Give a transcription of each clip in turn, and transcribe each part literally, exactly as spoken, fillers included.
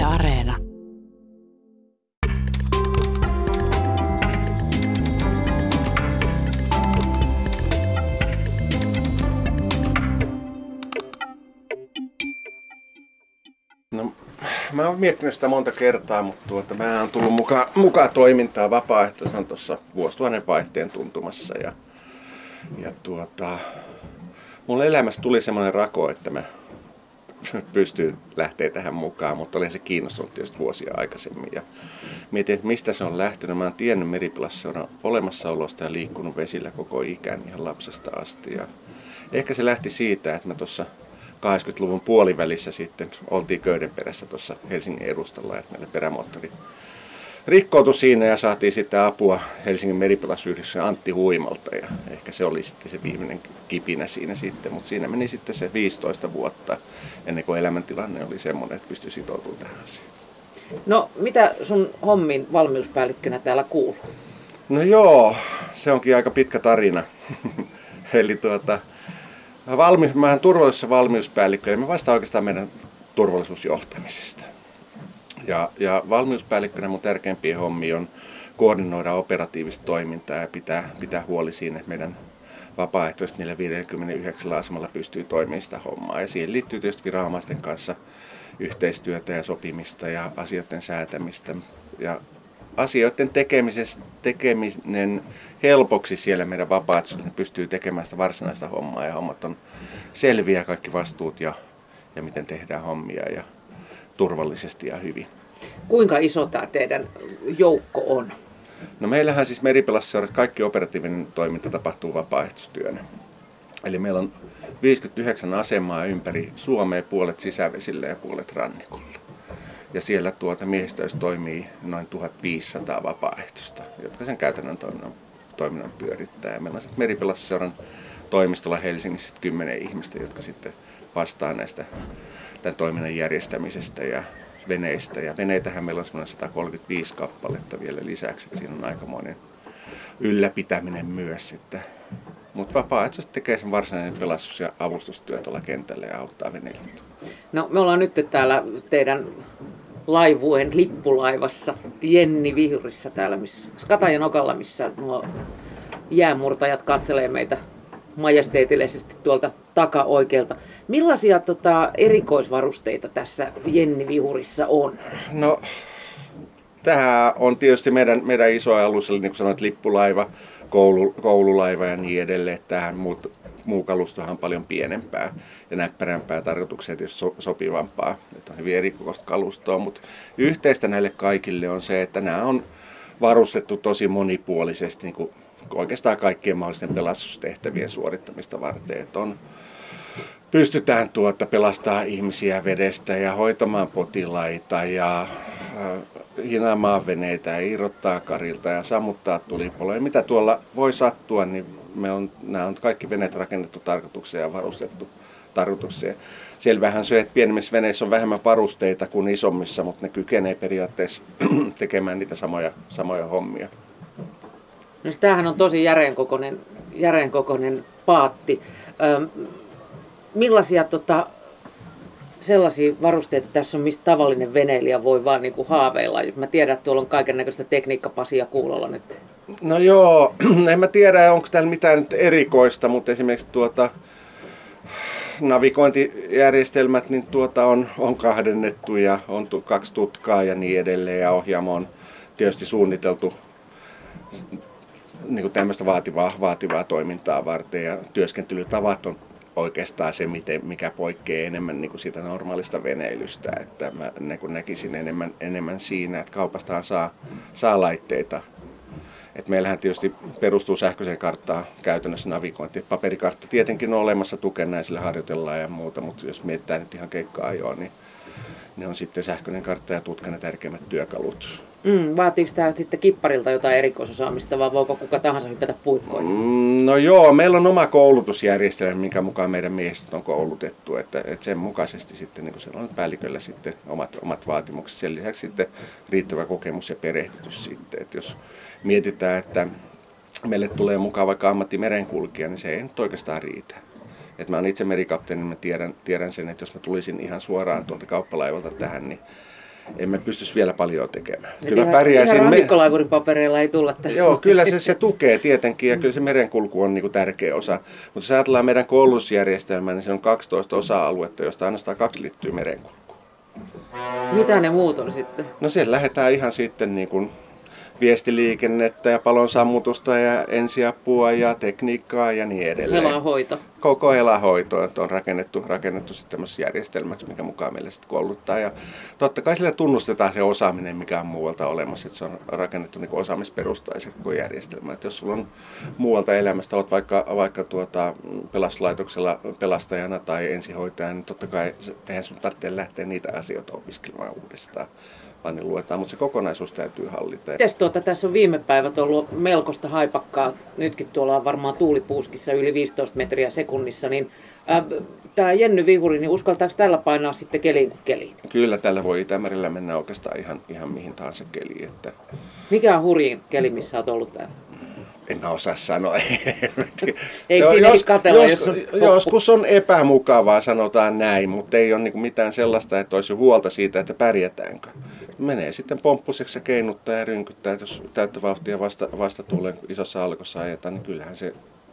Areena. No, mä oon miettinyt sitä monta kertaa, mutta tuota, mä oon tullut mukaan, mukaan toimintaan vapaaehtoisena tuossa vuosituhannen vaihteen tuntumassa. Ja, ja tuota, mulla elämässä tuli semmoinen rako, että mä pystyin lähteä tähän mukaan, mutta olin se kiinnostunut tietysti vuosia aikaisemmin. Ja mietin, että mistä se on lähtenyt. Mä oon tiennyt Meripelassseuran olemassaolosta ja liikkunut vesillä koko ikään ihan lapsesta asti. Ja ehkä se lähti siitä, että mä tuossa kahdeksankymmentäluvun puolivälissä sitten oltiin Köydenperässä tuossa Helsingin edustalla, että meillä perämoottori rikkoutui siinä ja saatiin sitten apua Helsingin Meripelasyhdistyksen Antti Huimalta ja ehkä se oli sitten se viimeinen kipinä siinä sitten, mutta siinä meni sitten se viisitoista vuotta ennen kuin elämäntilanne oli semmoinen, että pystyi sitoutumaan tähän asiaan. No mitä sun hommin valmiuspäällikkönä täällä kuuluu? No joo, se onkin aika pitkä tarina. Eli tuota, Valmi, mä olen turvallisuus- ja valmiuspäällikkö, ja mä vastaan oikeastaan meidän turvallisuusjohtamisesta. Ja, ja valmiuspäällikkönä mun tärkeimpiä hommia on koordinoida operatiivista toimintaa ja pitää, pitää huoli siinä, että meidän vapaaehtoiset niillä viisikymmentäyhdeksän asemalla pystyy toimimaan sitä hommaa. Ja siihen liittyy tietysti viranomaisten kanssa yhteistyötä ja sopimista ja asioiden säätämistä. Ja asioiden tekeminen helpoksi siellä meidän vapaaehtoisilla pystyy tekemään sitä varsinaista hommaa ja hommat on selviä, kaikki vastuut ja, ja miten tehdään hommia ja turvallisesti ja hyvin. Kuinka iso tämä teidän joukko on? No meillähän siis Meripelasseurassa kaikki operatiivinen toiminta tapahtuu vapaaehtoistyönä. Eli meillä on viisikymmentäyhdeksän asemaa ympäri Suomea, puolet sisävesillä ja puolet rannikolla. Ja siellä tuota miehistöissä toimii noin tuhatviisisataa vapaaehtoista, jotka sen käytännön toiminnan, toiminnan pyörittää. Ja meillä on sitten Meripelasseuran toimistolla Helsingissä kymmenen ihmistä, jotka sitten vastaa näistä tämän toiminnan järjestämisestä ja veneistä. Ja veneitähän meillä on semmoinen sata kolmekymmentäviisi kappaletta vielä lisäksi, että siinä on aikamoinen ylläpitäminen myös. Mutta vapaaehtoisesti tekee sen varsinainen pelastus- ja avustustyö tuolla kentällä ja auttaa veneilyä. No me ollaan nyt täällä teidän laivueen lippulaivassa Jenni Vihurissa täällä missä, Skatajanokalla, missä nuo jäämurtajat katselee meitä majesteetillisesti tuolta taka-oikealta. Millaisia tota, erikoisvarusteita tässä Jenni Vihurissa on? No, tämä on tietysti meidän, meidän iso alus, eli niin kuin sanoit, lippulaiva, koulu, koululaiva ja niin edelleen. Tähän muut, muu kalustohan on paljon pienempää ja näppärämpää, tarkoitukseen tietysti so, sopivampaa. Että on hyvin erikoista kalustoa, mutta yhteistä näille kaikille on se, että nämä on varustettu tosi monipuolisesti niin kuin oikeastaan kaikkien mahdollisten pelastustehtävien suorittamista varten. Että on, pystytään tuota pelastamaan ihmisiä vedestä ja hoitamaan potilaita ja äh, hinaamaan veneitä ja irrottaa karilta ja sammuttaa tulipaloja. Mitä tuolla voi sattua, niin me on, nämä on kaikki veneet rakennettu tarkoitukseen ja varustettu tarkoitukseen. Selvähän se, että pienemmissä veneissä on vähemmän varusteita kuin isommissa, mutta ne kykenee periaatteessa tekemään niitä samoja, samoja hommia. No tämähän on tosi järeenkokoinen, järeenkokoinen paatti. Öm, millaisia tota, sellaisia varusteita tässä on, mistä tavallinen veneilijä voi vaan niinku haaveilla? Mä tiedän, että tuolla on kaikennäköistä tekniikkapasia kuulolla nyt. No joo, en mä tiedä, onko täällä mitään nyt erikoista, mutta esimerkiksi tuota, navigointijärjestelmät niin tuota on, on kahdennettu ja on tu, kaksi tutkaa ja niin edelleen ja ohjaamo on tietysti suunniteltu niin kuin tämmöistä vaativaa, vaativaa toimintaa varten ja työskentelytavat on oikeastaan se, miten, mikä poikkeaa enemmän niin kuin siitä normaalista veneilystä. Että mä niin kuin näkisin enemmän, enemmän siinä, että kaupastahan saa, saa laitteita. Et meillähän tietysti perustuu sähköiseen karttaan käytännössä navigointi. Paperikartta tietenkin on olemassa tukena ja sillä harjoitellaan ja muuta, mutta jos mietitään nyt ihan keikka-ajoa, niin ne on sitten sähköinen kartta ja tutka ne tärkeimmät työkalut. Mm, vaatiiko tämä sitten kipparilta jotain erikoisosaamista vai voiko kuka tahansa hypätä puikkoihin? Mm, no joo, meillä on oma koulutusjärjestelmä, minkä mukaan meidän miehistöt on koulutettu. Että, että sen mukaisesti sitten niin siellä on päälliköllä sitten omat, omat vaatimukset. Sen lisäksi sitten riittävä kokemus ja perehdytys sitten. Että jos mietitään, että meille tulee mukaan vaikka ammattimerenkulkija, niin se ei nyt oikeastaan riitä. Et mä oon itse merikapteeni, niin mä tiedän, tiedän sen, että jos mä tulisin ihan suoraan tuolta kauppalaivalta tähän, niin emme pystyisi vielä paljon tekemään. Et Kyllä ihan, pärjäisin. Ihan rannikkolaivurin papereilla ei tulla tästä. Joo, kyllä se, se tukee tietenkin ja kyllä se merenkulku on niin kuin tärkeä osa. Mutta jos ajatellaan meidän koulutusjärjestelmää, niin se on kaksitoista osa-aluetta, josta ainoastaan kaksi liittyy merenkulkuun. Mitä ne muut on sitten? No siellä lähdetään ihan sitten niin kuin viestiliikennettä ja palon sammutusta ja ensiapua ja tekniikkaa ja niin edelleen. Helahoito. Koko helahoito, että on rakennettu, rakennettu sitten tämmöisessä järjestelmäksi, mikä mukaan meille sitten kouluttaa. Ja totta kai sillä tunnustetaan se osaaminen, mikä on muualta olemassa, että se on rakennettu niin kuin osaamisperustaisen koko järjestelmä. Että jos sulla on muualta elämästä, olet vaikka, vaikka tuota, pelastuslaitoksella pelastajana tai ensihoitajana, niin totta kai eihän sun tarvitse lähteä niitä asioita opiskelemaan uudestaan. Vaan ne luetaan, mutta se kokonaisuus täytyy hallita. Mites tuota, tässä on viime päivät ollut melkoista haipakkaa, nytkin tuolla on varmaan tuulipuuskissa yli viisitoista metriä sekunnissa, niin äh, tämä Jenny Vihuri, niin uskaltaako tällä painaa sitten keliin kuin keliin? Kyllä tällä voi Itämerellä mennä oikeastaan ihan, ihan mihin tahansa keliin. Että... Mikä on hurjin keli, missä olet ollut täällä? En mä osaa sanoa. Eikö siinä jos, katella, jos, jos on joskus on epämukavaa, sanotaan näin, mutta ei ole niinku mitään sellaista, että olisi huolta siitä, että pärjätäänkö. Menee sitten pomppuseksi ja keinuttaa ja rynkyttää, että jos täyttä vauhtia vasta, vasta tulee isossa alkossa ajetaan, niin kyllähän se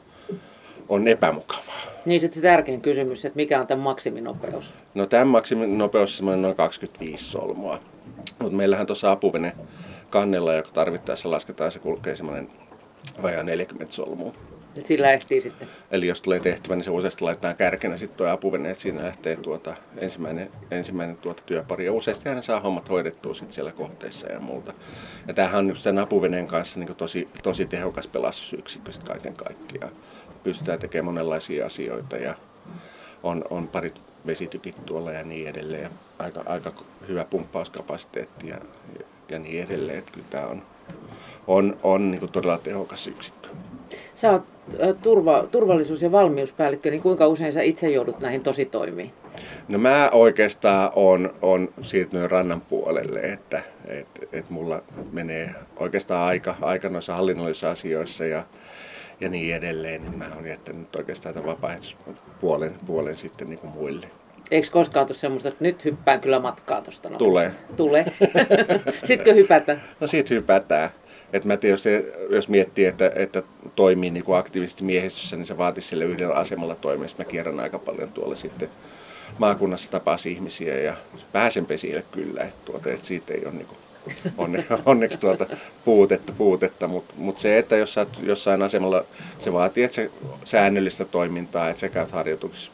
on epämukavaa. Niin sitten se tärkein kysymys, että mikä on tämän maksiminopeus? No tämän maksiminopeus on noin kaksikymmentäviisi solmua. Mutta meillähän tuossa apuvene kannella, joka tarvittaessa lasketaan, se kulkee semmoinen vajaa neljäkymmentä solmua. Et sillä ehtii sitten. Eli jos tulee tehtävä, niin se useasti laitetaan kärkenä sitten tuo apuvene, että siinä lähtee tuota, ensimmäinen, ensimmäinen tuota työpari. Ja useasti hän saa hommat hoidettua sitten siellä kohteissa ja muuta. Ja tämähän on just sen apuveneen kanssa niin tosi, tosi tehokas pelastusyksikkö sitten kaiken kaikkiaan. Pystytään tekemään monenlaisia asioita ja on, on parit vesitykit tuolla ja niin edelleen. Ja aika, aika hyvä pumppauskapasiteetti ja, ja, ja niin edelleen. Että kyllä tämä on, on, on niin todella tehokas yksikkö. Sä oot turva, turvallisuus- ja valmiuspäällikkö, niin kuinka usein sä itse joudut näihin tositoimiin? No mä oikeastaan on, on siirtynyt rannan puolelle, että et, et mulla menee oikeastaan aika, aika noissa hallinnollisissa asioissa ja, ja niin edelleen. Niin mä oon jättänyt oikeastaan tämän vapaaehtoispuolen puolen sitten niin kuin muille. Eikö koskaan tule semmoista, että nyt hyppään kyllä matkaa tuosta? No? Tulee. Tulee. Sitkö hypätä? No sit hypätään. Et mä tietysti, jos miettii, että, että toimii niin kuin aktiivisesti miehistössä, niin se vaatisi sille yhdellä asemalla toimia. Mä kierrän aika paljon tuolla sitten maakunnassa tapasin ihmisiä ja pääsen pesille kyllä. Että tuota, et siitä ei ole niin kuin onne, onneksi tuota puutetta, puutetta. mutta mut se, että jos sä oot jossain asemalla, se vaatii että se säännöllistä toimintaa, että sä käyt harjoituksissa.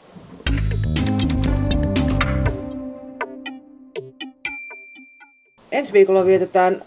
Ensi viikolla vietetään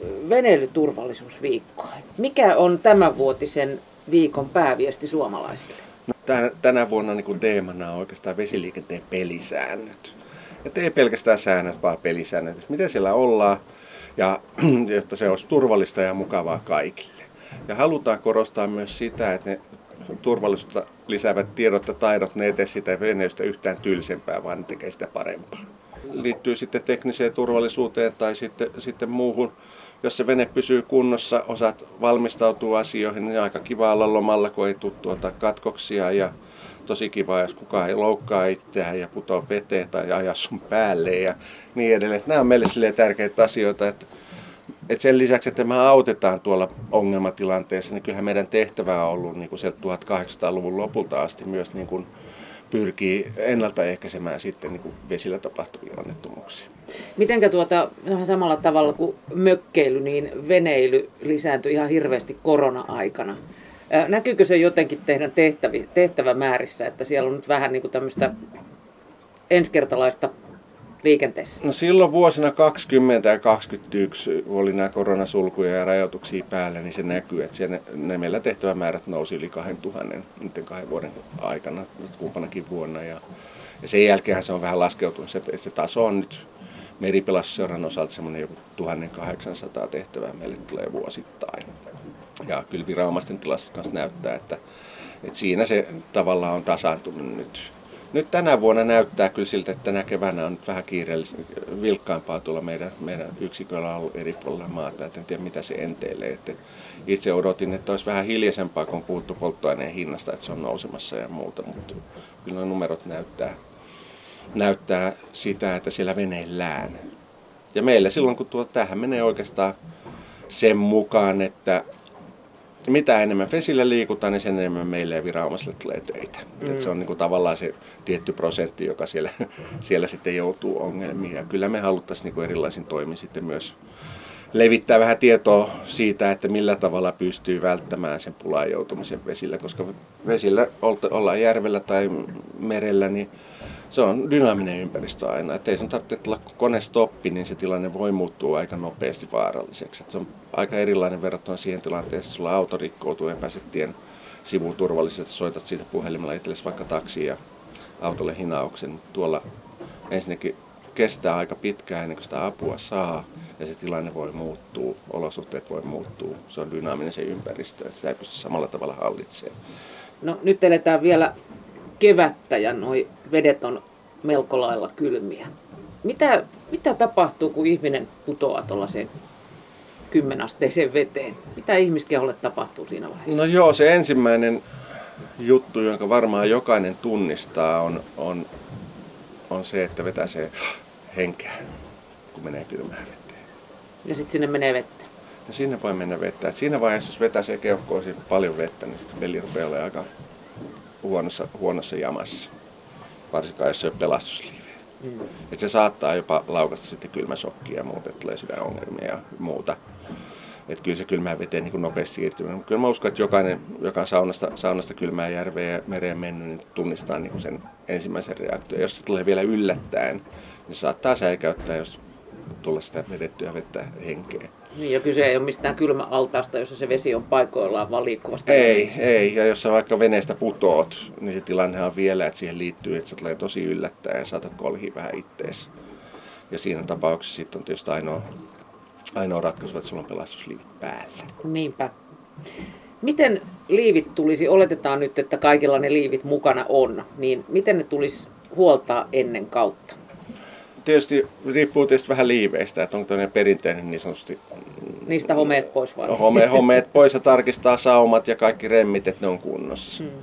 veneilyturvallisuusviikkoa. Mikä on tämänvuotisen viikon pääviesti suomalaisille? No, tänä vuonna niin kuin teemana on oikeastaan vesiliikenteen pelisäännöt. Ja ei pelkästään säännöt, vaan pelisäännöt. Miten siellä ollaan, ja jotta se olisi turvallista ja mukavaa kaikille. Ja halutaan korostaa myös sitä, että ne turvallisuutta lisäävät tiedot ja taidot, ne ei tee sitä veneilystä yhtään tylsempää, vaan ne tekee sitä parempaa. Liittyy sitten tekniseen turvallisuuteen tai sitten, sitten muuhun. Jos se vene pysyy kunnossa, osaat valmistautua asioihin, niin aika kiva olla lomalla, kun ei tule tuota katkoksia. Ja tosi kiva, jos kukaan ei loukkaa itseään ja putoa veteen tai aja sun päälle ja niin edelleen. Nämä on meille silleen tärkeitä asioita, että, että sen lisäksi, että me autetaan tuolla ongelmatilanteessa, niin kyllähän meidän tehtävä on ollut niin kuin sieltä tuhatkahdeksansataaluvun lopulta asti myös niin kuin pyrkii ennaltaehkäisemään sitten niin kuin vesillä tapahtuvia onnettomuuksia. Mitenkä tuota, ihan samalla tavalla kuin mökkeily, niin veneily lisääntyi ihan hirveästi korona-aikana. Näkyykö se jotenkin teidän tehtävi, tehtävämäärissä, että siellä on nyt vähän niin kuin tämmöistä ensikertalaista liikenteessä? No silloin vuosina kaksikymmentä ja kaksikymmentäyksi, kun oli nämä koronasulkuja ja rajoituksia päällä, niin se näkyy, että ne, ne meillä tehtävämäärät nousi yli kaksituhatta niiden kahden vuoden aikana, kumpanakin vuonna. Ja, ja sen jälkeen se on vähän laskeutunut, että se taso on nyt Meripelastusseuran osalta semmoinen joku tuhatkahdeksansataa tehtävää meille tulee vuosittain. Ja kyllä viranomaisten tilastot kanssa näyttää, että, että siinä se tavallaan on tasaantunut nyt. Nyt tänä vuonna näyttää kyllä siltä, että tänä keväänä on nyt vähän kiireellistä, vilkkaampaa tuolla meidän, meidän yksiköllä ollut eri puolilla maata. Et en tiedä mitä se enteilee. Että itse odotin, että olisi vähän hiljaisempaa, kun on puhuttu polttoaineen hinnasta, että se on nousemassa ja muuta. Mutta kyllä nuo numerot näyttää, näyttää sitä, että siellä veneillään. Ja meillä silloin, kun tuo, tämähän menee oikeastaan sen mukaan, että mitä enemmän vesillä liikutaan, niin sen enemmän meille ja viranomaisille tulee töitä. Mm. Että se on niin kuin tavallaan se tietty prosentti, joka siellä, siellä sitten joutuu ongelmiin. Ja kyllä me haluttaisiin niin kuin erilaisin toimin sitten myös levittää vähän tietoa siitä, että millä tavalla pystyy välttämään sen pulaan joutumisen vesillä. Koska vesillä ollaan järvellä tai merellä, niin se on dynaaminen ympäristö aina. Että ei sen tarvitse olla kone stoppi, niin se tilanne voi muuttua aika nopeasti vaaralliseksi. Että se on aika erilainen verrattuna siihen tilanteeseen, että sulla auto rikkoutuu ja pääset tien sivuun turvallisesti, soitat siitä puhelimella itsellesi vaikka taksiin ja autolle hinauksen. Tuolla ensinnäkin kestää aika pitkään ennen kuin sitä apua saa ja se tilanne voi muuttua, olosuhteet voi muuttua. Se on dynaaminen se ympäristö, että sitä ei pysty samalla tavalla hallitsemaan. No nyt eletään vielä kevättä ja nuo vedet on melko lailla kylmiä. Mitä, mitä tapahtuu, kun ihminen putoaa tuollaiseen kymmenasteiseen veteen? Mitä ihmiskeholle tapahtuu siinä vaiheessa? No joo, se ensimmäinen juttu, jonka varmaan jokainen tunnistaa, on, on, on se, että vetää se henkeä, kun menee kylmään veteen. Ja sitten sinne menee vettä? Ja sinne voi mennä vettä. Et siinä vaiheessa, jos vetää se keuhkoihin paljon vettä, niin sitten veli rupeaa olemaan aika huonossa, huonossa jamassa. Varsinkaan jos se on pelastusliiveä. Mm. Et se saattaa jopa laukasta sitten kylmäsokkia ja muuta, että tulee sydänongelmia ja muuta. Että kyllä se kylmään veteen niin nopeasti siirtyy. Mutta kyllä mä uskon, että jokainen, joka on saunasta, saunasta kylmään järveen ja mereen mennyt, niin tunnistaa niin sen ensimmäisen reaktion. Jos se tulee vielä yllättäen, niin saattaa säikäyttää, jos tulla sitä vedettyä vettä henkeä. Niin, ja kyse ei ole mistään kylmäaltaasta, jossa se vesi on paikoillaan, vaan liikkuvasta Ei, veneestä. ei. Ja jos sä vaikka veneestä putoot, niin se tilanne on vielä, että siihen liittyy, että se tulee tosi yllättäen ja saatat kolhia vähän ittees. Ja siinä tapauksessa sitten on tietysti ainoa, ainoa ratkaisu, että sulla on pelastusliivit päällä. Niinpä. Miten liivit tulisi, oletetaan nyt, että kaikilla ne liivit mukana on, niin miten ne tulisi huoltaa ennen kautta? Tietysti riippuu tietysti vähän liiveistä, että onko tämmöinen perinteinen niin sanotusti... Niistä homeet pois vaan. Home, homeet pois ja tarkistaa saumat ja kaikki remmit, että ne on kunnossa. Hmm.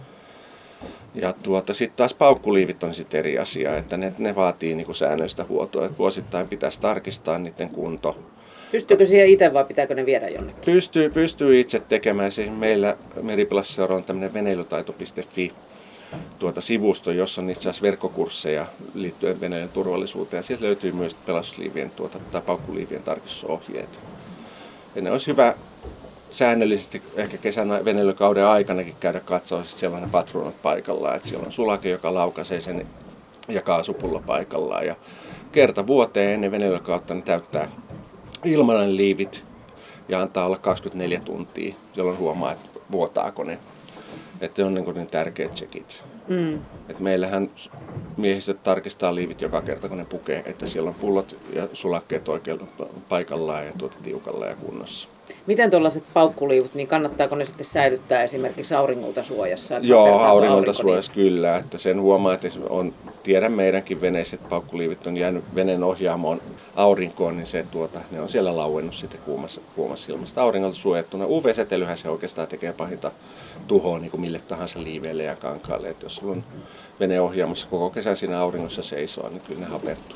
Ja tuota, sitten taas paukkuliivit on sitten eri asia, että ne, ne vaatii niinku säännöllistä huoltoa, että vuosittain pitäisi tarkistaa niiden kunto. Pystyykö siihen itse vai pitääkö ne viedä jonnekin? Pystyy, pystyy itse tekemään. Siis meillä Meripelastusseuraa on tämmöinen veneilytaito piste fi tuota sivusto, jossa on itse asiassa verkkokursseja liittyen veneilyn turvallisuuteen. Ja sieltä löytyy myös pelastusliivien tuota, tai paukkuliivien tarkistusohjeet. Ja ne olisi hyvä säännöllisesti ehkä kesän veneilykauden aikanakin käydä katsoa, että siellä on ne patruunat paikallaan. Että siellä on sulake, joka laukaisee sen ja kaasupullo paikallaan. Ja kerta vuoteen ennen veneilykautta ne täyttää ilmanen liivit ja antaa olla kaksikymmentäneljä tuntia, jolloin huomaa, että vuotaako ne. Että on niin, niin tärkeät checkit. Mm. Et meillähän miehistöt tarkistaa liivit joka kerta, kun ne pukee, että siellä on pullot ja sulakkeet oikealla paikallaan ja tuota tiukalla ja kunnossa. Miten tuollaiset paukkuliivut, niin kannattaako ne sitten säilyttää esimerkiksi auringolta suojassa? Joo, auringolta suojassa kyllä. Että sen huomaa, että on, tiedän meidänkin veneissä, että paukkuliivit on jäänyt veneen ohjaamoon aurinkoon, niin se, tuota, ne on siellä lauennut sitten kuumassa, kuumassa ilmassa auringolta suojattuna. U V-säteilyhän se oikeastaan tekee pahinta tuhoa niin kuin mille tahansa liiveille ja kankaalle. Että jos sulla on vene ohjaamossa koko kesän siinä auringossa seisoo, niin kyllä ne hapertuu.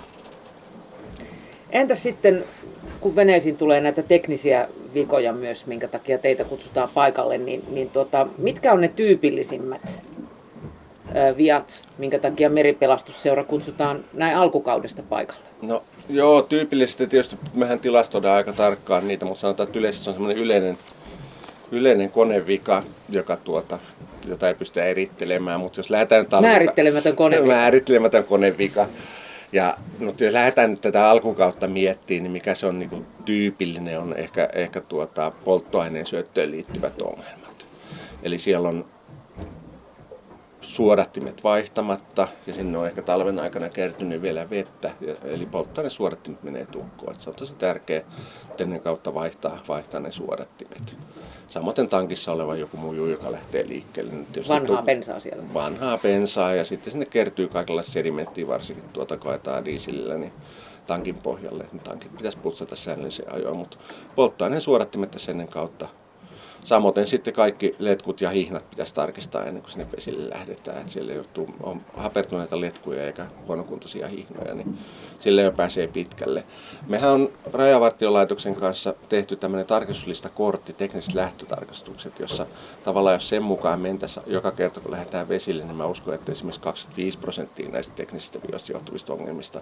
Entäs sitten, kun veneisiin tulee näitä teknisiä vikoja myös, minkä takia teitä kutsutaan paikalle, niin, niin tuota, mitkä on ne tyypillisimmät ö, viat, minkä takia Meripelastusseura kutsutaan näin alkukaudesta paikalle? No joo, tyypillisesti tietysti mehän tilastoidaan aika tarkkaan niitä, mutta sanotaan, että yleisesti se on semmoinen yleinen, yleinen konevika, joka tuota, jota ei pystytä erittelemään, mutta jos lähdetään talvika, Määrittelemätön konevika. Määrittelemätön konevika. Ja no, jos lähdetään nyt tätä alkukautta miettimään, niin mikä se on niin kuin tyypillinen, on ehkä, ehkä tuota, polttoaineen syöttöön liittyvät ongelmat. Eli siellä on suodattimet vaihtamatta ja sinne on ehkä talven aikana kertynyt vielä vettä. Eli polttoainesuodattimet menee tukkoon. Et se on tosi tärkeää ennen kautta vaihtaa, vaihtaa ne suodattimet. Samoin tankissa oleva joku muu, joka lähtee liikkeelle. Vanhaa bensaa siellä. Vanhaa bensaa ja sitten sinne kertyy kaikenlaista sedimenttiä, varsinkin tuota koetaan dieselillä, niin tankin pohjalle. Tankit pitäisi putsata säännöllisen ajoin, mutta polttoaineen suodattimet tässä ennen kautta Samoin sitten kaikki letkut ja hihnat pitäisi tarkistaa ennen kuin sinne vesille lähdetään. Että siellä joutuu, on hapertuneita letkuja eikä huonokuntoisia hihnoja, niin sille jo pääsee pitkälle. Mehän on Rajavartiolaitoksen kanssa tehty tämmöinen tarkistuslistakortti, tekniset lähtötarkastukset, jossa tavallaan jos sen mukaan mentäisiin joka kerta kun lähdetään vesille, niin mä uskon, että esimerkiksi kaksikymmentäviisi prosenttia näistä teknisistä vioista johtuvista ongelmista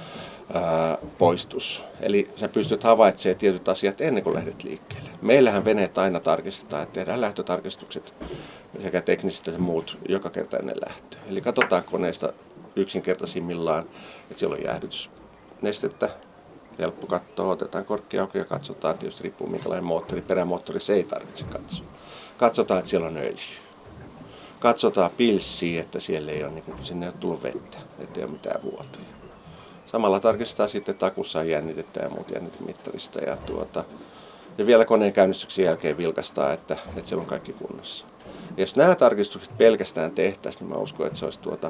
ää, poistus. Eli sä pystyt havaitsemaan tietyt asiat ennen kuin lähdet liikkeelle. Meillähän veneet aina tarkistetaan, että tehdään lähtötarkistukset sekä tekniset että muut joka kerta ennen lähtöä. Eli katsotaan koneesta yksinkertaisimmillaan, että siellä on jäähdytysnestettä. Helppo katsoa, otetaan korkki auki ja katsotaan, tietysti riippuu minkälainen moottori, perämoottori se ei tarvitse katsoa. Katsotaan, että siellä on öljy. Katsotaan pilssiä, että siellä ei ole, niin kuin, sinne ei ole tullut vettä, ettei ole mitään vuotoja. Samalla tarkistetaan sitten takussa jännitettä ja muut jännitemittarista. Ja, tuota, ja vielä koneen käynnistyksen jälkeen vilkaistaan, että, että siellä on kaikki kunnossa. Ja jos nämä tarkistukset pelkästään tehtäisiin, niin mä uskon, että se olisi tuota,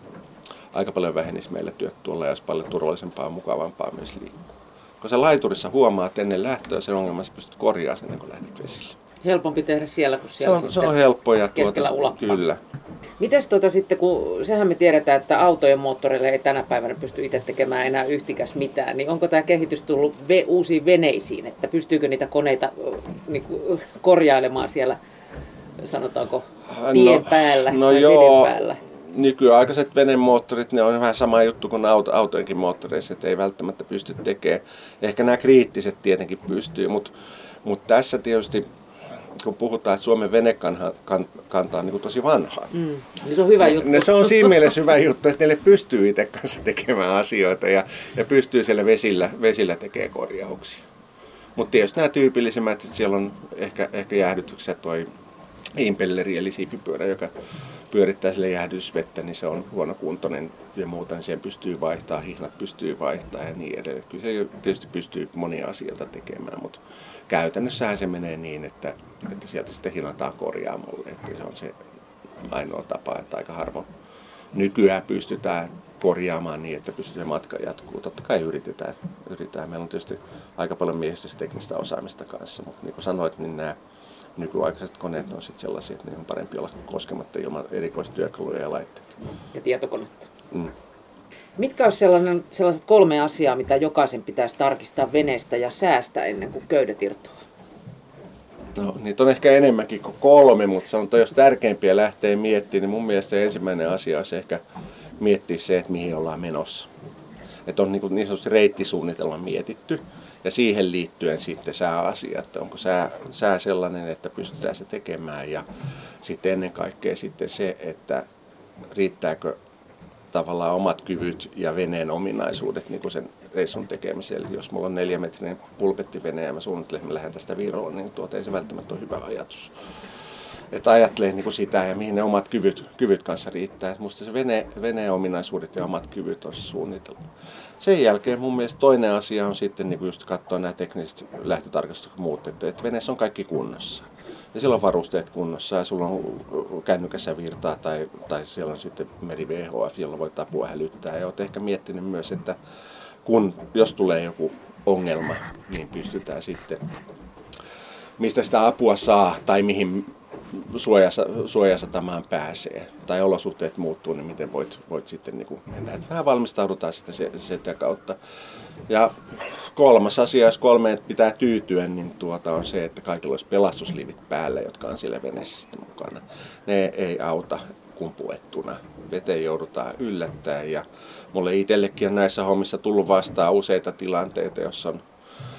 aika paljon vähenisi meille työt tuolla ja olisi paljon turvallisempaa ja mukavampaa myös liikkua. Kun sä laiturissa huomaat ennen lähtöä sen ongelman, sä pystyt korjaamaan sen ennen kuin lähdet vesille. Helpompi tehdä siellä kuin siellä se on, se on helppo ja keskellä tuota, ulappaa. Kyllä. Mites tuota sitten, kun sehän me tiedetään, että autojen moottoreille ei tänä päivänä pysty itse tekemään enää yhtikäs mitään, niin onko tämä kehitys tullut ve- uusiin veneisiin, että pystyykö niitä koneita niin kuin, korjailemaan siellä, sanotaanko, tien no, päällä no tai joo, veden päällä? Nykyaikaiset venemoottorit, ne on vähän sama juttu kuin auto, autojenkin moottoreissa, että ei välttämättä pysty tekemään. Ehkä nämä kriittiset tietenkin pystyy, mutta, mutta tässä tietysti kun puhutaan, että Suomen venekanta on niin kuin tosi vanhaa. Mm, niin se on hyvä juttu. Ne, se on siinä mielessä hyvä juttu, että niille pystyy itse kanssa tekemään asioita ja, ja pystyy siellä vesillä, vesillä tekemään korjauksia. Mutta tietysti nämä tyypillisimmät, että siellä on ehkä, ehkä jäähdytyksessä toi impelleri eli siipipyörä, joka pyörittää sille jäähdysvettä, niin se on huonokuntoinen ja muuta, niin siihen pystyy vaihtamaan, hihnat pystyy vaihtamaan ja niin edelleen. Kyllä se tietysti pystyy monia asioita tekemään, mutta käytännössähän se menee niin, että, että sieltä sitten hinataan korjaamolle, että se on se ainoa tapa, että aika harvoin nykyään pystytään korjaamaan niin, että pystyy se matka jatkuu. Totta kai yritetään. yritetään. Meillä on tietysti aika paljon miehistöstä teknistä osaamista kanssa, mutta niin kuin sanoit, niin nämä nykyaikaiset koneet on sitten sellaisia, että ne on parempi olla koskematta ilman erikoistyökaluja ja laitteita. Ja tietokonetta. Mm. Mitkä olisi sellainen, sellaiset kolme asiaa, mitä jokaisen pitäisi tarkistaa veneestä ja säästä ennen kuin köydet irtoaa? No, niitä on ehkä enemmänkin kuin kolme, mutta sanotaan, jos tärkeimpiä lähtee miettimään, niin mun mielestä se ensimmäinen asia olisi ehkä miettiä se, että mihin ollaan menossa. Että on niin, kuin niin sanotusti reittisuunnitelma mietitty ja siihen liittyen sitten sääasia, että onko sää, sää sellainen, että pystytään se tekemään ja sitten ennen kaikkea sitten se, että riittääkö tavallaan omat kyvyt ja veneen ominaisuudet niin kuin sen reissun tekemiseen. Eli jos mulla on neljämetrinen pulpettivene ja mä suunnittelen, että mä lähden tästä Viroon, niin tuota ei se välttämättä ole hyvä ajatus. Että ajattelee niin kuin sitä ja mihin ne omat kyvyt, kyvyt kanssa riittää. Et musta se vene, veneen ominaisuudet ja omat kyvyt on se suunnitelma. Sen jälkeen mun mielestä toinen asia on sitten niin kuin just katsoa nämä tekniset lähtötarkastukset ja muut, että, että veneessä on kaikki kunnossa. Ja siellä on varusteet kunnossa ja sulla on kännykässä virtaa tai, tai siellä on sitten meri V H F, jolla voit apua hälyttää. Ja olet ehkä miettinyt myös, että kun, jos tulee joku ongelma, niin pystytään sitten, mistä sitä apua saa tai mihin suojasatamaan pääsee tai olosuhteet muuttuu, niin miten voit, voit sitten niin kuin mennä. Että vähän valmistaudutaan sitten sitä kautta. Ja kolmas asia, jos kolmeen pitää tyytyä, niin tuota on se, että kaikilla olisi pelastusliivit päällä, jotka on siellä veneessä sitten mukana. Ne ei auta kumpuettuna. Veteen joudutaan yllättää ja mulle itsellekin on näissä hommissa tullut vastaan useita tilanteita, jossa on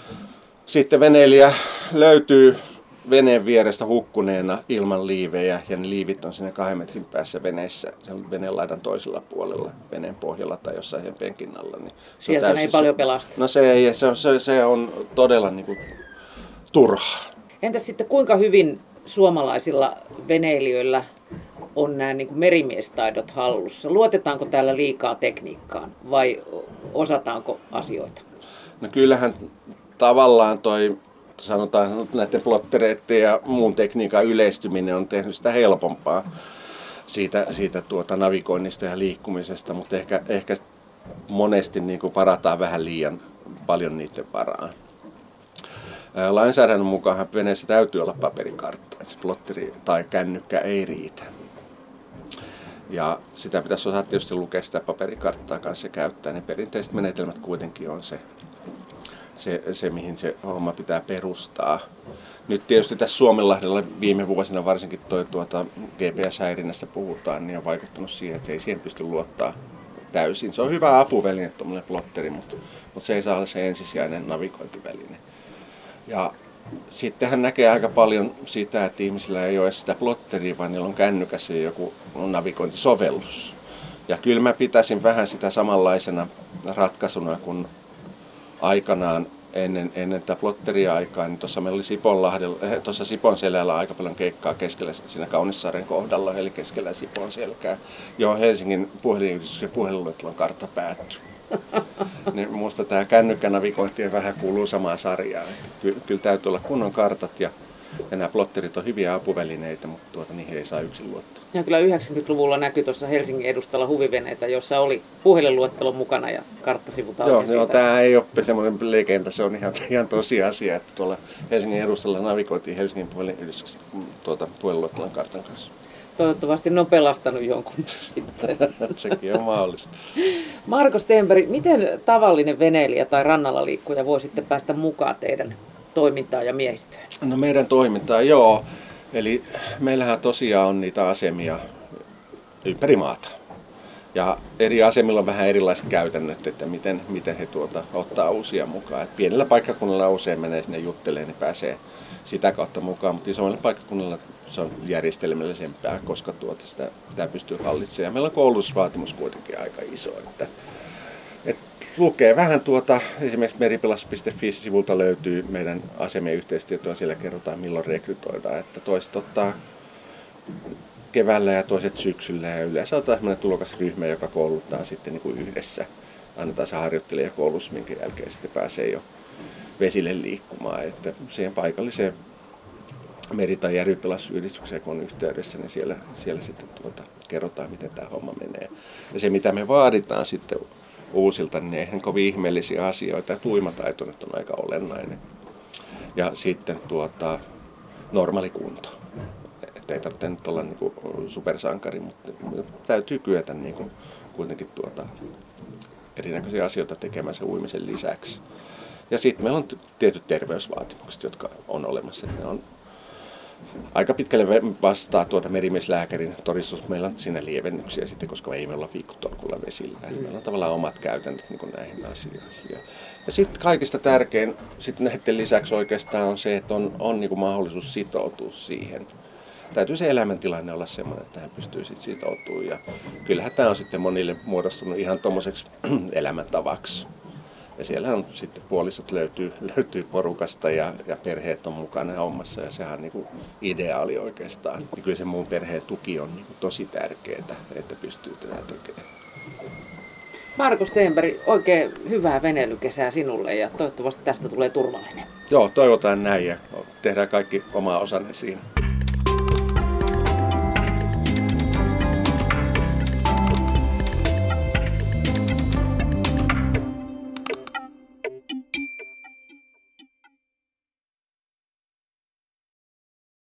sitten veneilijä löytyy veneen vierestä hukkuneena ilman liivejä ja ne liivit on siinä kahden metrin päässä veneessä, sen veneen laidan toisella puolella, veneen pohjalla tai jossain sen penkin alla. Niin sieltä täysin, ei paljon pelasta. No se, ei, se, on, se, se on todella niin kuin turhaa. Entäs sitten kuinka hyvin suomalaisilla veneilijöillä on nämä niin kuin merimiestaidot hallussa? Luotetaanko täällä liikaa tekniikkaan vai osataanko asioita? No kyllähän tavallaan toi sanotaan näiden plottereiden ja muun tekniikan yleistyminen on tehnyt sitä helpompaa siitä, siitä tuota navigoinnista ja liikkumisesta, mutta ehkä, ehkä monesti niin kuin varataan vähän liian paljon niiden varaan. Lainsäädännön mukaan veneessä täytyy olla paperikartta, että se plotteri tai kännykkä ei riitä. Ja sitä pitäisi osata tietysti lukea sitä paperikarttaa kanssa ja käyttää, niin perinteiset menetelmät kuitenkin on se, se, se mihin se homma pitää perustaa. Nyt tietysti tässä Suomenlahdella viime vuosina varsinkin toi tuota G P S-häirinnästä puhutaan, niin on vaikuttanut siihen, että se ei siihen pysty luottaa täysin. Se on hyvä apuväline, tuommoinen plotteri, mutta, mutta se ei saa olla se ensisijainen navigointiväline. Ja sittenhän näkee aika paljon sitä, että ihmisillä ei ole edes sitä plotteria, vaan niillä on kännykässä joku navigointisovellus. Ja kyllä mä pitäisin vähän sitä samanlaisena ratkaisuna kuin aikanaan ennen, ennen tätä plotteria-aikaa, niin tuossa meillä oli Siponlahdella, tuossa Siponselällä aika paljon keikkaa keskellä siinä Kaunissaaren kohdalla, eli keskellä Siponselkää, johon Helsingin puhelinyhdistys ja puhelinluettelon kartta päättyi. Niin minusta tämä kännykkänavigointi vähän kuuluu samaan sarjaan. Ky- kyllä täytyy olla kunnon kartat ja, ja nämä plotterit on hyviä apuvälineitä, mutta tuota, niihin ei saa yksin luottaa. Ja kyllä yhdeksänkymmentäluvulla näkyi tuossa Helsingin edustalla huviveneitä, jossa oli puhelinluettelo mukana ja karttasivut auki. Joo, siitä. joo, tämä ei ole semmoinen legenda, se on ihan, ihan tosiasia, että tuolla Helsingin edustalla navigoitiin Helsingin puhelinyhdistyksen tuota, puhelinluettelon kartan kanssa. Toivottavasti ne on pelastanut jonkun sitten. Sekin on mahdollista. Marko Stenberg, miten tavallinen veneilijä tai rannalla liikkuja voi sitten päästä mukaan teidän toimintaan ja miehistöön? No meidän toimintaa, joo. Eli meillähän tosiaan on niitä asemia ympäri maata. Ja eri asemilla on vähän erilaiset käytännöt, että miten, miten he tuota, ottaa uusia mukaan. Et pienellä paikkakunnalla usein menee sinne juttelemaan, niin pääsee sitä kautta mukaan, mutta isommilla paikkakunnilla se on järjestelmällisempää, koska tuota sitä, sitä pystyy hallitsemaan. Meillä on koulutusvaatimus kuitenkin aika iso, että, että lukee vähän tuota, esimerkiksi meripelastus piste fi-sivulta löytyy meidän asemien yhteistyötä, siellä kerrotaan milloin rekrytoidaan, että toiset ottaa keväällä ja toiset syksyllä ja yleensä on tämmöinen tulokasryhmä, joka kouluttaa sitten niin kuin yhdessä. Annetaan se harjoittelijakoulutus, minkä jälkeen sitten pääsee jo vesille liikkumaan, että siihen paikalliseen meri- tai järvipelastusyhdistykseen kun on yhteydessä, niin siellä, siellä sitten tuota, kerrotaan, miten tämä homma menee. Ja se, mitä me vaaditaan sitten uusilta, niin eihän kovin ihmeellisiä asioita, ja tuimataito nyt on aika olennainen. Ja sitten tuota, normaali kunto. Että ei tarvitse nyt olla niinku supersankari, mutta täytyy kyetä niinku kuitenkin tuota, erinäköisiä asioita tekemään sen uimisen lisäksi. Ja sitten meillä on tietyt terveysvaatimukset, jotka on olemassa. Ne on aika pitkälle vastaa tuota merimieslääkärin todistus. Meillä on siinä lievennyksiä sitten, koska ei me olla viikkotolkulla vesillä. Mm. Meillä on tavallaan omat käytännöt niin kuin näihin asioihin. Ja, ja sitten kaikista tärkein sit näiden lisäksi oikeastaan on se, että on, on niin kuin mahdollisuus sitoutua siihen. Täytyy se elämäntilanne olla semmoinen, että hän pystyy sitten sitoutumaan. Ja kyllähän tämä on sitten monille muodostunut ihan tommoseksi elämäntavaksi. Ja siellä on sitten puolisot löytyy, löytyy porukasta ja, ja perheet on mukana hommassa ja sehän on niin kuin ideaali oikeastaan. Ja kyllä se muun perheen tuki on niin kuin tosi tärkeää, että pystyy tätä tekemään. Marko Stenberg, oikein hyvää veneilykesää sinulle ja toivottavasti tästä tulee turvallinen. Joo, toivotaan näin ja tehdään kaikki omaa osanne siinä.